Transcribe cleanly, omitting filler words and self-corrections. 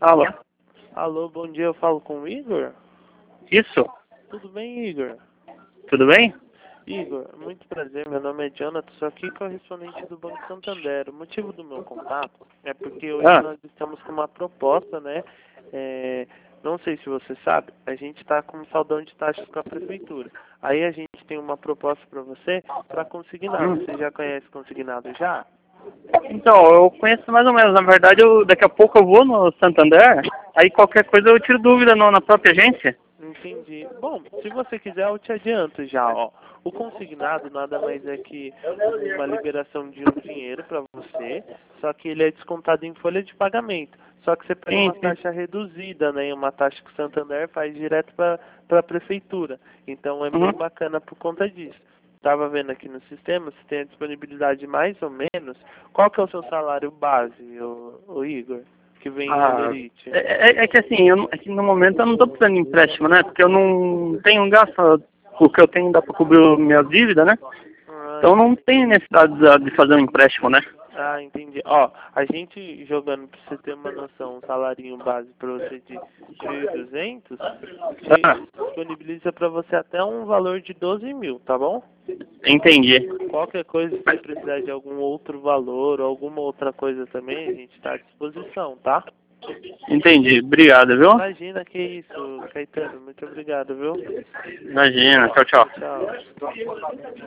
Alô? Alô, bom dia, eu falo com o Igor? Isso? Tudo bem, Igor? Tudo bem? Igor, muito prazer, meu nome é Jonathan, sou aqui correspondente do Banco Santander. O motivo do meu contato é porque hoje nós estamos com uma proposta, né? Não sei se você sabe, a gente está com um saldão de taxas com a prefeitura. Aí a gente tem uma proposta para você para consignado. Você já conhece consignado já? Então, eu conheço mais ou menos. Na verdade, daqui a pouco eu vou no Santander, aí qualquer coisa eu tiro dúvida na própria agência. Entendi. Bom, se você quiser eu te adianto já, ó. O consignado nada mais é que uma liberação de um dinheiro para você, só que ele é descontado em folha de pagamento. Só que você paga uma taxa reduzida, né? Uma taxa que o Santander faz direto para a prefeitura. Então é bem bacana por conta disso. Estava vendo aqui no sistema, se tem a disponibilidade mais ou menos. Qual que é o seu salário base, o Igor? Que vem em Olerite? É que assim, é que no momento eu não estou precisando de empréstimo, né? Porque eu não tenho gasto, o que eu tenho dá para cobrir minhas dívidas, né? Então não tem necessidade de fazer um empréstimo, né? Ah, entendi. Ó, a gente jogando, pra você ter uma noção, um salarinho base pra você de 1.200, a gente disponibiliza pra você até um valor de 12 mil, tá bom? Entendi. Qualquer coisa, se você precisar de algum outro valor ou alguma outra coisa também, a gente tá à disposição, tá? Entendi. Obrigado, viu? Imagina, que isso, Caetano. Muito obrigado, viu? Imagina. Tchau, tchau. Tchau.